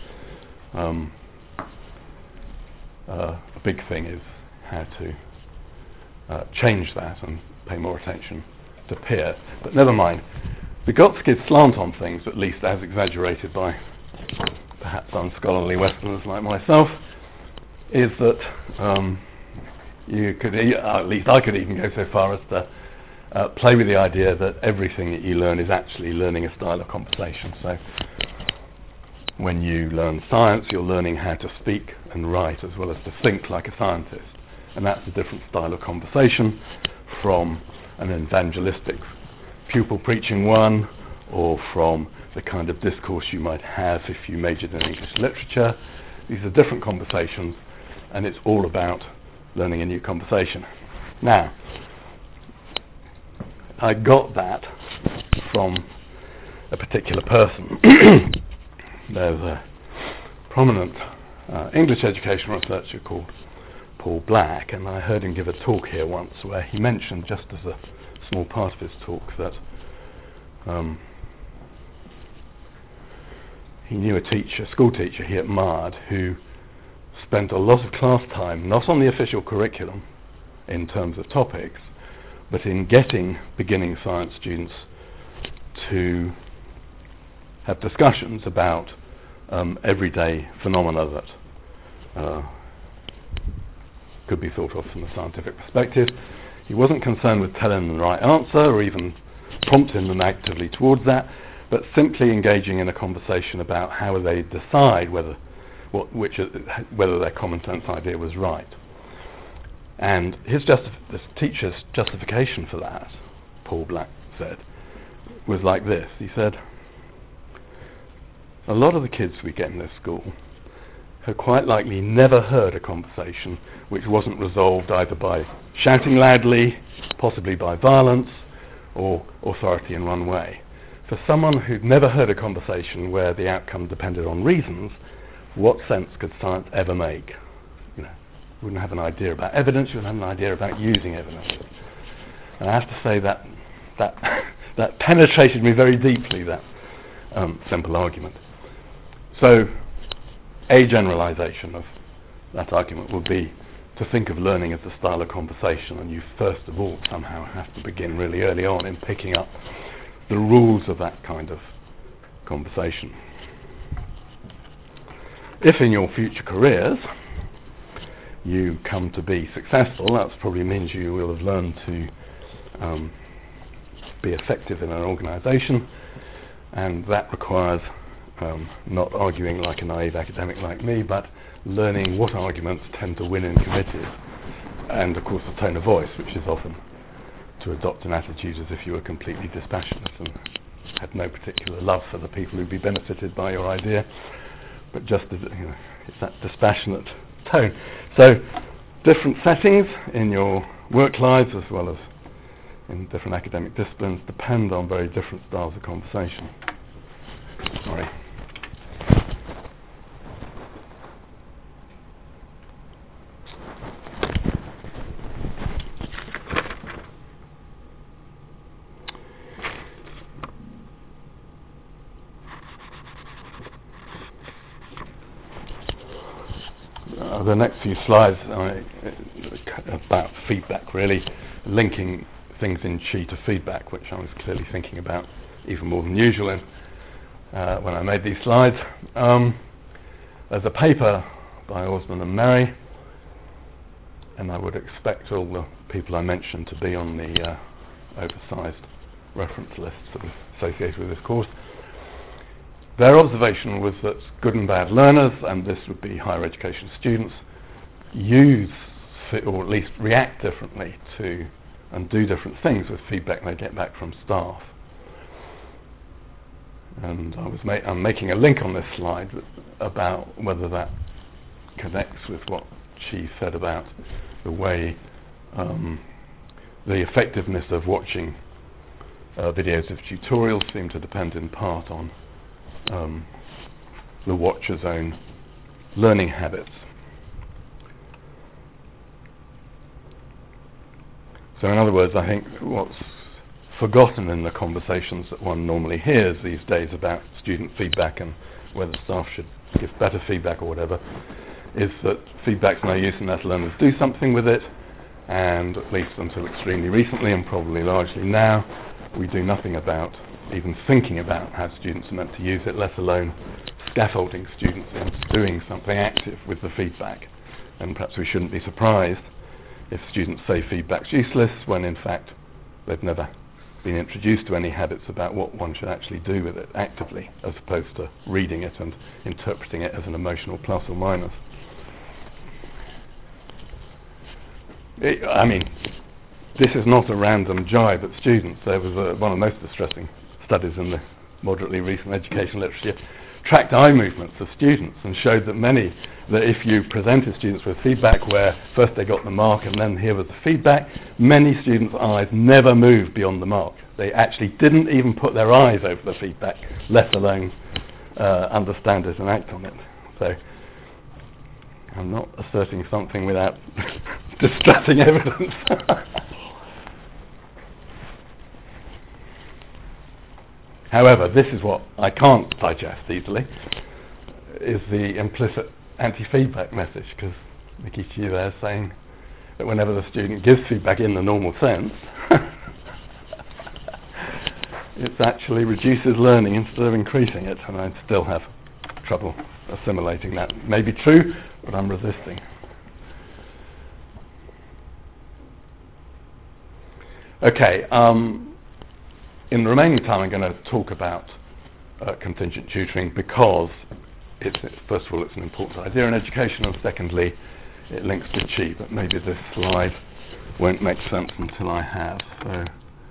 A big thing is how to change that and pay more attention to peer. But never mind. Vygotsky's slant on things, at least as exaggerated by perhaps unscholarly Westerners like myself, is that you could, at least I could even go so far as to play with the idea that everything that you learn is actually learning a style of conversation. So when you learn science, you're learning how to speak and write as well as to think like a scientist. And that's a different style of conversation from an evangelistic pupil preaching one, or from the kind of discourse you might have if you majored in English literature. These are different conversations, and it's all about learning a new conversation. Now, I got that from a particular person. There's a prominent English education researcher called Paul Black, and I heard him give a talk here once where he mentioned, just as a small part of his talk, that he knew a school teacher here at Mard who spent a lot of class time not on the official curriculum in terms of topics, but in getting beginning science students to have discussions about everyday phenomena that could be thought of from a scientific perspective. He wasn't concerned with telling them the right answer or even prompting them actively towards that, but simply engaging in a conversation about how they decide whether their common sense idea was right. And this teacher's justification for that, Paul Black said, was like this. He said, a lot of the kids we get in this school have quite likely never heard a conversation which wasn't resolved either by shouting loudly, possibly by violence, or authority in one way. For someone who'd never heard a conversation where the outcome depended on reasons, what sense could science ever make? You wouldn't have an idea about evidence, you wouldn't have an idea about using evidence. And I have to say that penetrated me very deeply, that simple argument. So, a generalization of that argument would be to think of learning as a style of conversation, and you first of all somehow have to begin really early on in picking up the rules of that kind of conversation. If in your future careers you come to be successful, that probably means you will have learned to be effective in an organization, and that requires not arguing like a naive academic like me, but learning what arguments tend to win in committees, and of course the tone of voice, which is often to adopt an attitude as if you were completely dispassionate and had no particular love for the people who'd be benefited by your idea, but just as it's that dispassionate tone. So different settings in your work lives as well as in different academic disciplines depend on very different styles of conversation. Sorry. The next few slides about feedback, really linking things in Chi to feedback, which I was clearly thinking about even more than usual when I made these slides. There's a paper by Osman and Merry, and I would expect all the people I mentioned to be on the oversized reference lists that are associated with this course. Their observation was that good and bad learners, and this would be higher education students, use or at least react differently to and do different things with feedback they get back from staff. And I'm making a link on this slide about whether that connects with what she said about the way the effectiveness of watching videos of tutorials seem to depend in part on the watcher's own learning habits. So in other words, I think what's forgotten in the conversations that one normally hears these days about student feedback and whether staff should give better feedback or whatever, is that feedback's no use unless learners do something with it, and at least until extremely recently, and probably largely now, we do nothing about even thinking about how students are meant to use it, let alone scaffolding students into doing something active with the feedback. And perhaps we shouldn't be surprised if students say feedback's useless when in fact they've never been introduced to any habits about what one should actually do with it actively, as opposed to reading it and interpreting it as an emotional plus or minus. I mean, this is not a random jibe at students. There was one of the most distressing studies in the moderately recent education literature tracked eye movements of students and showed that if you presented students with feedback where first they got the mark and then here was the feedback, many students' eyes never moved beyond the mark. They actually didn't even put their eyes over the feedback, let alone understand it and act on it. So I'm not asserting something without distressing evidence. However, this is what I can't digest easily, is the implicit anti-feedback message, because Mikichi there is saying that whenever the student gives feedback in the normal sense, it actually reduces learning instead of increasing it, and I still have trouble assimilating that. It may be true, but I'm resisting. Okay, in the remaining time I'm going to talk about contingent tutoring because first of all it's an important idea in education, and secondly it links to Chi, but maybe this slide won't make sense until I have. So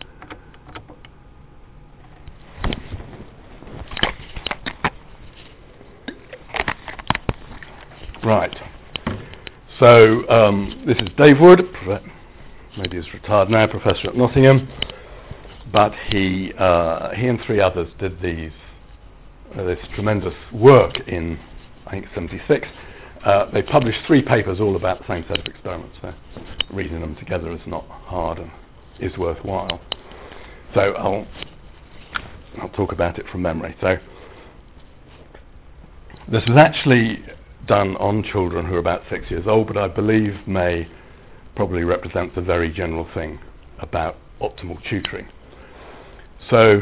right. So this is Dave Wood, maybe he's retired now, professor at Nottingham. But he and three others did this tremendous work in, I think, 76. They published 3 papers all about the same set of experiments. So reading them together is not hard and is worthwhile. So I'll talk about it from memory. So this was actually done on children who are about 6 years old, but I believe probably represents a very general thing about optimal tutoring. So,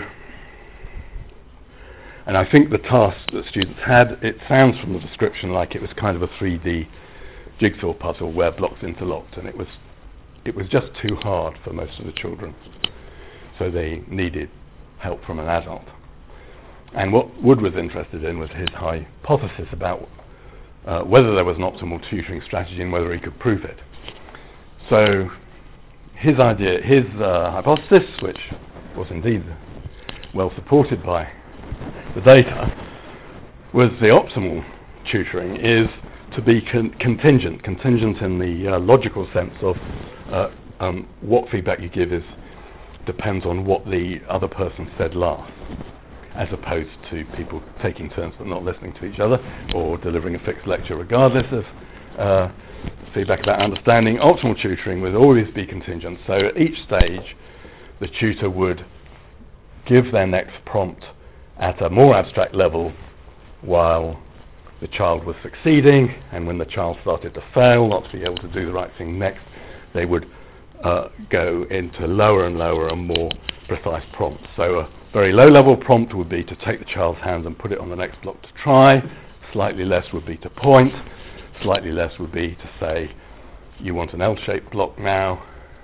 and I think the task that students had, it sounds from the description like it was kind of a 3D jigsaw puzzle where blocks interlocked, and it was just too hard for most of the children. So they needed help from an adult. And what Wood was interested in was his hypothesis about whether there was an optimal tutoring strategy and whether he could prove it. So his hypothesis, which was indeed well supported by the data, was the optimal tutoring is to be contingent in the logical sense of what feedback you give depends on what the other person said last, as opposed to people taking turns but not listening to each other, or delivering a fixed lecture regardless of feedback about understanding. Optimal tutoring would always be contingent, so at each stage the tutor would give their next prompt at a more abstract level while the child was succeeding, and when the child started to fail, not to be able to do the right thing next, they would go into lower and lower and more precise prompts. So a very low level prompt would be to take the child's hand and put it on the next block to try. Slightly less would be to point. Slightly less would be to say, you want an L-shaped block now.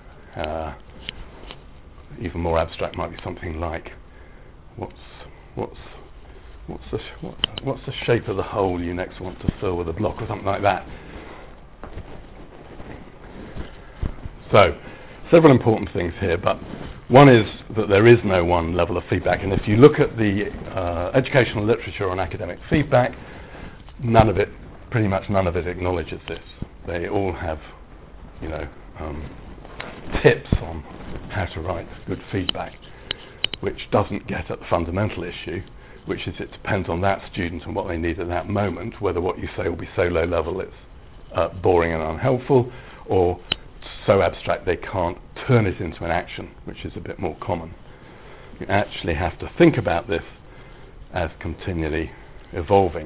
Even more abstract might be something like, what's the shape of the hole you next want to fill with a block, or something like that. So, several important things here, but one is that there is no one level of feedback, and if you look at the educational literature on academic feedback, pretty much none of it acknowledges this. They all have, tips on how to write good feedback, which doesn't get at the fundamental issue, which is it depends on that student and what they need at that moment, whether what you say will be so low level it's boring and unhelpful, or so abstract they can't turn it into an action, which is a bit more common. You actually have to think about this as continually evolving.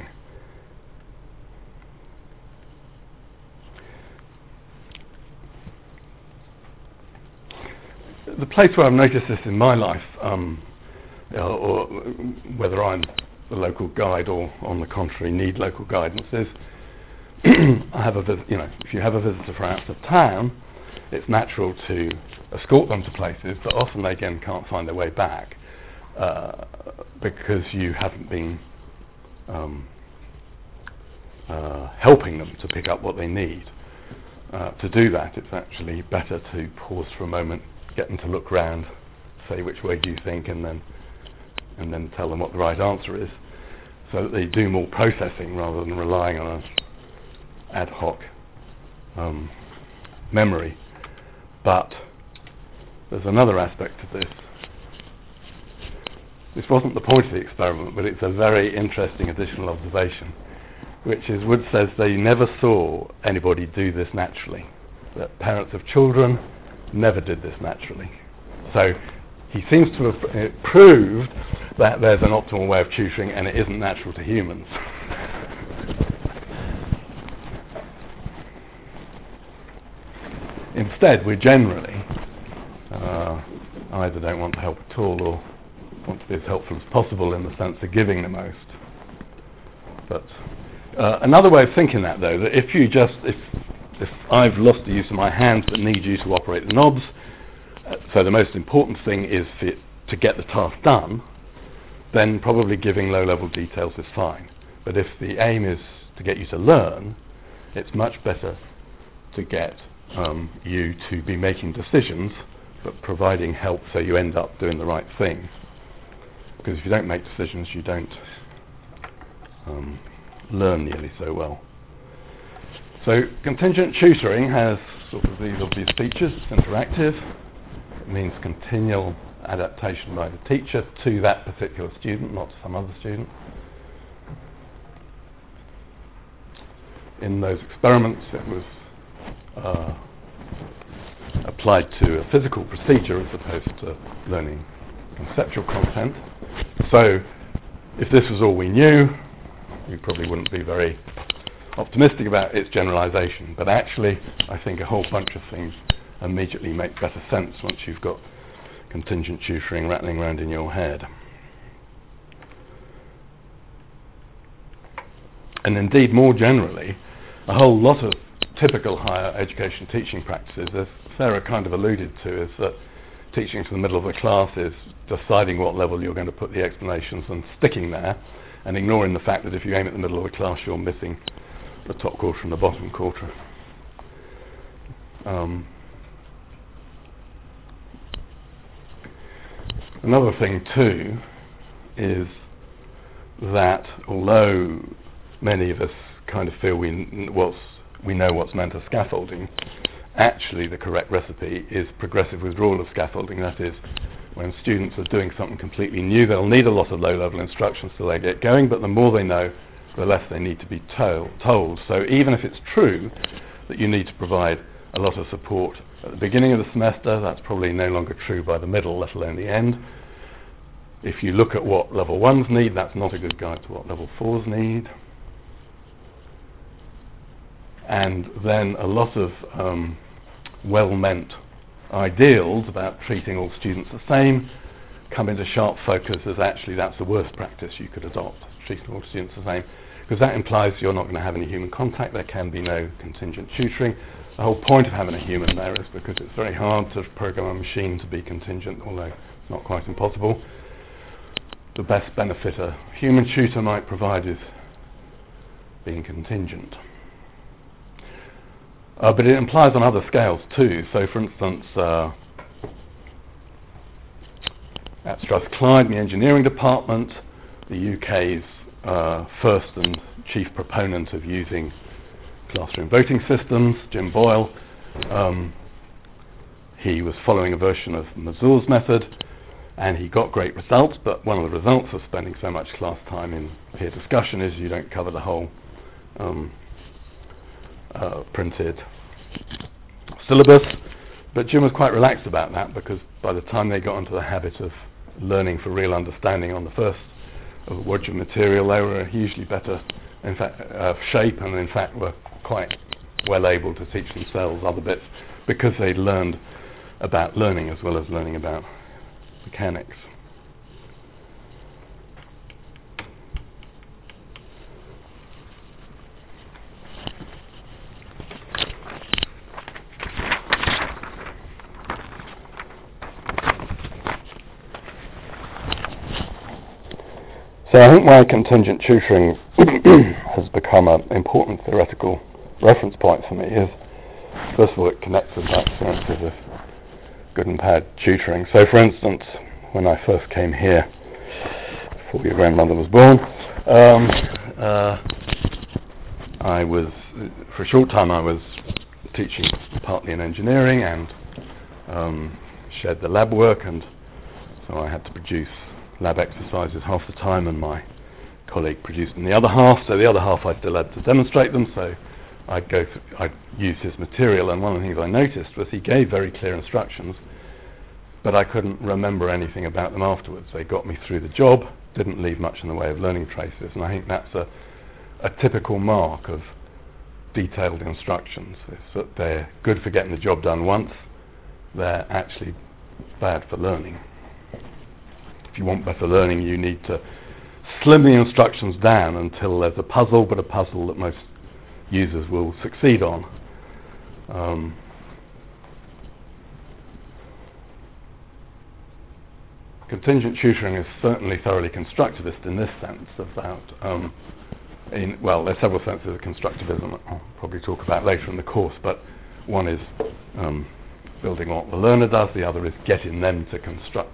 The place where I've noticed this in my life, or whether I'm the local guide or, on the contrary, need local guidance, is I have if you have a visitor from out of town, it's natural to escort them to places, but often they again can't find their way back because you haven't been helping them to pick up what they need. To do that, it's actually better to pause for a moment, get them to look round, say which way do you think, and then tell them what the right answer is, so that they do more processing rather than relying on an ad hoc memory. But there's another aspect to this. This wasn't the point of the experiment, but it's a very interesting additional observation, which is Wood says they never saw anybody do this naturally, that parents of children never did this naturally. So he seems to have proved that there's an optimal way of tutoring and it isn't natural to humans. Instead, we generally either don't want to help at all or want to be as helpful as possible in the sense of giving the most. But another way of thinking that, though, that if I've lost the use of my hands but need you to operate the knobs, so the most important thing is to get the task done, then probably giving low-level details is fine. But if the aim is to get you to learn, it's much better to get you to be making decisions but providing help so you end up doing the right thing. Because if you don't make decisions, you don't learn nearly so well. So contingent tutoring has sort of these obvious features. It's interactive. It means continual adaptation by the teacher to that particular student, not to some other student. In those experiments, it was applied to a physical procedure as opposed to learning conceptual content. So if this was all we knew, we probably wouldn't be very optimistic about its generalization. But actually, I think a whole bunch of things immediately make better sense once you've got contingent tutoring rattling around in your head. And indeed, more generally, a whole lot of typical higher education teaching practices, as Sarah kind of alluded to, is that teaching to the middle of the class is deciding what level you're going to put the explanations and sticking there, and ignoring the fact that if you aim at the middle of the class, you're missing the top quarter and the bottom quarter. Another thing too is that although many of us kind of feel we know what's meant as scaffolding, actually the correct recipe is progressive withdrawal of scaffolding. That is, when students are doing something completely new, they'll need a lot of low-level instructions till they get going, but the more they know, the less they need to be told. So even if it's true that you need to provide a lot of support at the beginning of the semester, that's probably no longer true by the middle, let alone the end. If you look at what level 1s need, that's not a good guide to what level 4s need. and then a lot of well-meant ideals about treating all students the same come into sharp focus as actually that's the worst practice you could adopt, treating all students the same, because that implies you're not going to have any human contact, there can be no contingent tutoring. The whole point of having a human there is because it's very hard to program a machine to be contingent, although it's not quite impossible. The best benefit a human tutor might provide is being contingent. But it implies on other scales too. So for instance, at Strathclyde, the engineering department, the UK's first and chief proponent of using classroom voting systems, Jim Boyle, he was following a version of Mazur's method, and he got great results, but one of the results of spending so much class time in peer discussion is you don't cover the whole printed syllabus. But Jim was quite relaxed about that, because by the time they got into the habit of learning for real understanding on the first word of material, they were hugely better in fact shape, and in fact were quite well able to teach themselves other bits because they'd learned about learning as well as learning about mechanics. So I think why contingent tutoring has become an important theoretical reference point for me is, first of all, it connects with my experiences of good and bad tutoring. So for instance, when I first came here, before your grandmother was born, I was, for a short time I was teaching partly in engineering and shared the lab work, and so I had to produce lab exercises half the time and my colleague produced them the other half, so the other half I still had to demonstrate them, so I'd use his material, and one of the things I noticed was he gave very clear instructions, but I couldn't remember anything about them afterwards. They got me through the job, didn't leave much in the way of learning traces, and I think that's a typical mark of detailed instructions, is that they're good for getting the job done once, they're actually bad for learning. If you want better learning, you need to slim the instructions down until there's a puzzle, but a puzzle that most users will succeed on. Contingent tutoring is certainly thoroughly constructivist in this sense about, well, there's several senses of constructivism I'll probably talk about later in the course, but one is building on what the learner does, the other is getting them to construct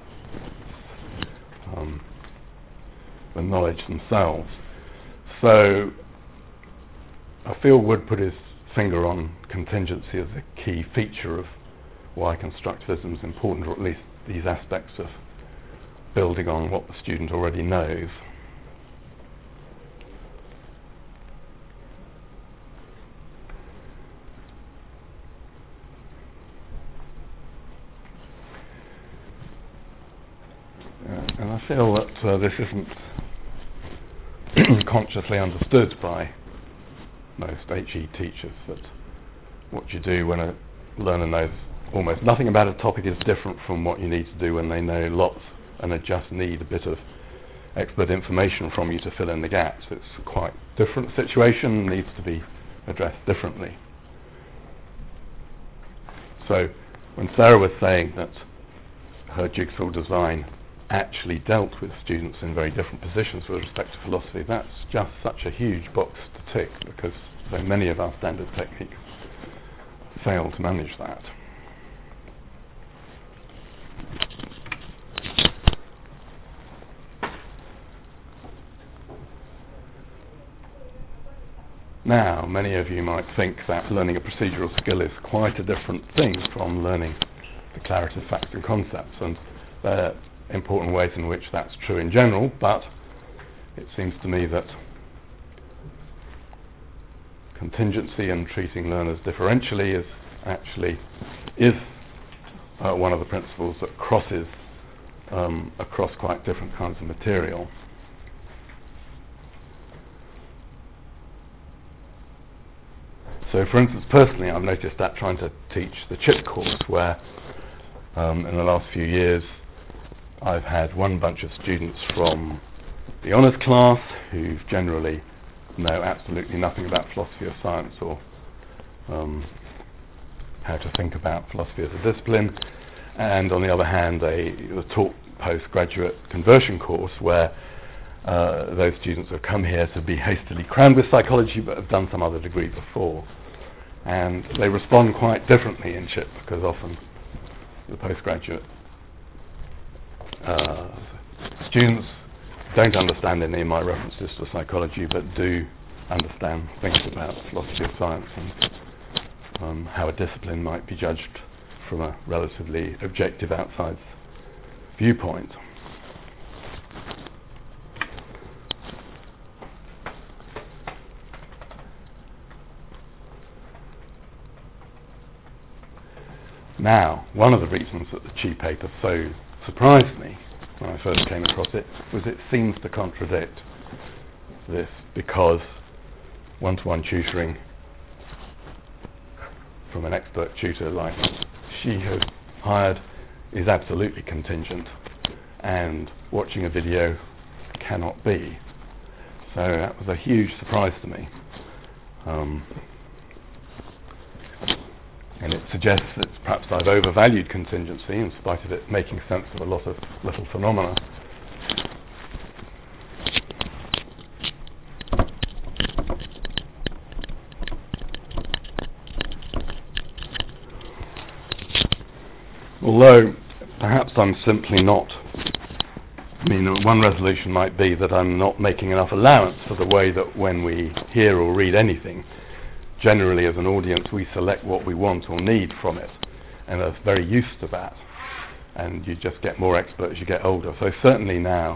the knowledge themselves. So I feel Wood put his finger on contingency as a key feature of why constructivism is important, or at least these aspects of building on what the student already knows. And I feel that this isn't consciously understood by most HE teachers, that what you do when a learner knows almost nothing about a topic is different from what you need to do when they know lots and they just need a bit of expert information from you to fill in the gaps. It's a quite different situation, needs to be addressed differently. So when Sarah was saying that her jigsaw design actually dealt with students in very different positions with respect to philosophy, that's just such a huge box to tick, because so many of our standard techniques fail to manage that. Now, many of you might think that learning a procedural skill is quite a different thing from learning declarative facts and concepts, and there are important ways in which that's true in general, but it seems to me that contingency and treating learners differentially is actually one of the principles that crosses across quite different kinds of material. So for instance, personally, I've noticed that trying to teach the CHIP course, where in the last few years I've had one bunch of students from the honours class who generally know absolutely nothing about philosophy of science or how to think about philosophy as a discipline, and on the other hand a taught postgraduate conversion course where those students have come here to be hastily crammed with psychology but have done some other degree before, and they respond quite differently in CHIP because often the postgraduate students don't understand any of my references to psychology but do understand things about philosophy of science and how a discipline might be judged from a relatively objective outside viewpoint. Now, one of the reasons that the Chi paper so surprised me when I first came across it was it seems to contradict this, because one-to-one tutoring from an expert tutor like she has hired is absolutely contingent, and watching a video cannot be. So that was a huge surprise to me. And it suggests that perhaps I've overvalued contingency in spite of it making sense of a lot of little phenomena. Although perhaps I'm simply not, one resolution might be that I'm not making enough allowance for the way that when we hear or read anything, generally as an audience we select what we want or need from it and are very used to that, and you just get more expert as you get older. So certainly now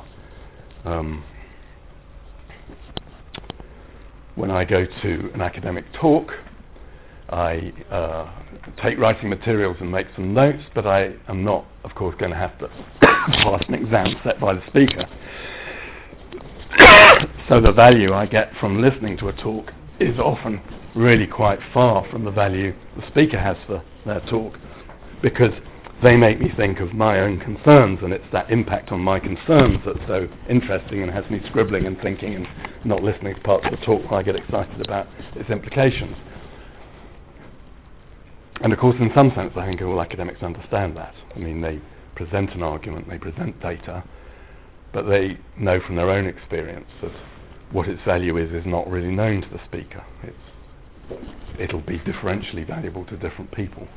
when I go to an academic talk I take writing materials and make some notes, but I am not of course going to have to pass an exam set by the speaker. So the value I get from listening to a talk is often really quite far from the value the speaker has for their talk, because they make me think of my own concerns, and it's that impact on my concerns that's so interesting and has me scribbling and thinking and not listening to parts of the talk where I get excited about its implications. And of course in some sense I think all academics understand that. I mean, they present an argument, they present data, but they know from their own experience that what its value is not really known to the speaker. It'll be differentially valuable to different people.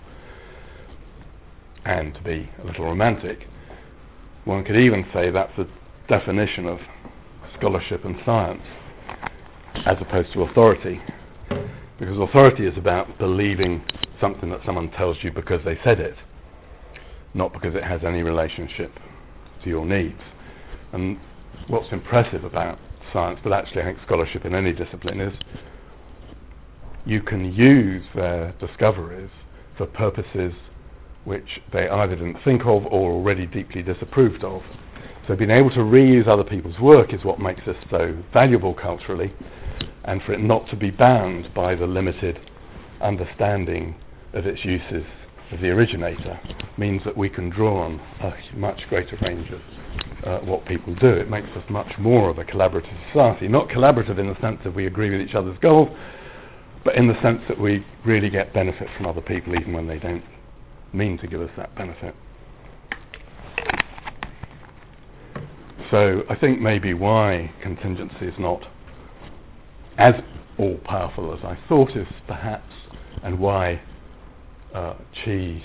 And to be a little romantic, one could even say that's the definition of scholarship and science as opposed to authority, because authority is about believing something that someone tells you because they said it, not because it has any relationship to your needs. And what's impressive about science, but actually I think scholarship in any discipline, is you can use their discoveries for purposes which they either didn't think of or already deeply disapproved of. So being able to reuse other people's work is what makes this so valuable culturally, and for it not to be bound by the limited understanding of its uses of the originator means that we can draw on a much greater range of what people do. It makes us much more of a collaborative society, not collaborative in the sense that we agree with each other's goals, but in the sense that we really get benefit from other people even when they don't mean to give us that benefit. So I think maybe why contingency is not as all-powerful as I thought is perhaps, and why Chi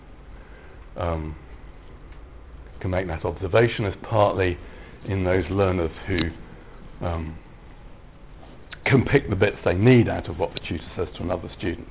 can make that observation, is partly in those learners who can pick the bits they need out of what the tutor says to another student.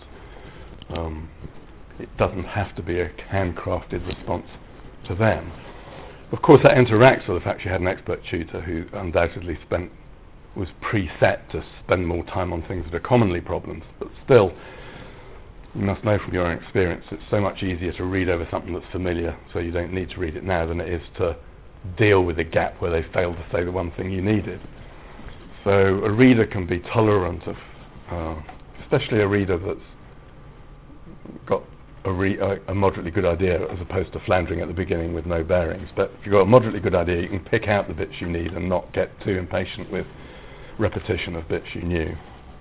It doesn't have to be a handcrafted response to them. Of course that interacts with the fact you had an expert tutor who undoubtedly was preset to spend more time on things that are commonly problems, but still you must know from your own experience it's so much easier to read over something that's familiar so you don't need to read it now than it is to deal with a gap where they failed to say the one thing you needed. So a reader can be tolerant of especially a reader that's got a moderately good idea, as opposed to floundering at the beginning with no bearings. But if you've got a moderately good idea, you can pick out the bits you need and not get too impatient with repetition of bits you knew.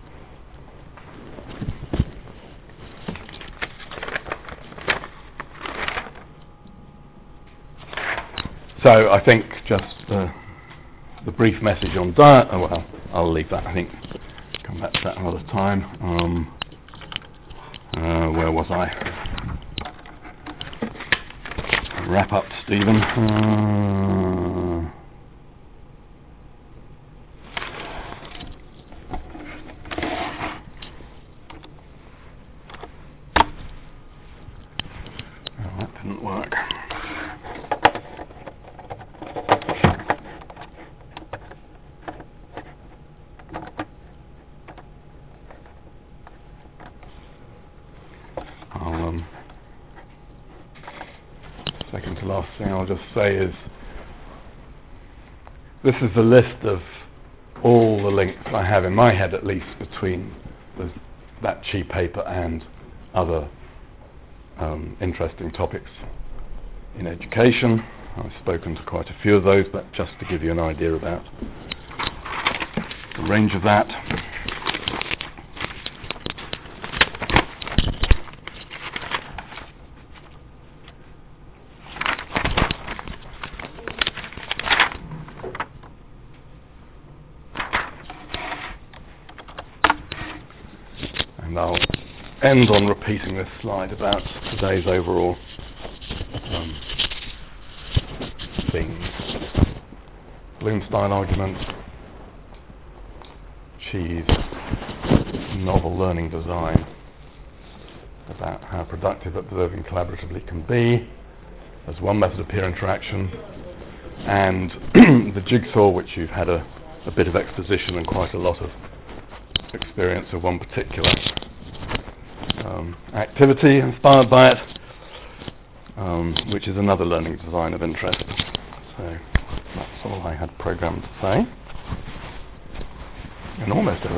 So I think just the brief message on diet. Oh, well, I'll leave that. I think come back to that another time. Where was I? Wrap up, Stephen. That didn't work. Second to last thing I'll just say is, this is the list of all the links I have in my head, at least, between that cheap paper and other interesting topics in education. I've spoken to quite a few of those, but just to give you an idea about the range of that. And I'll end on repeating this slide about today's overall themes. Bloom-style argument, cheese, novel learning design, about how productive observing collaboratively can be as one method of peer interaction, and the jigsaw, which you've had a bit of exposition and quite a lot of experience of one particular activity inspired by it, which is another learning design of interest. So that's all I had programmed to say. And almost everybody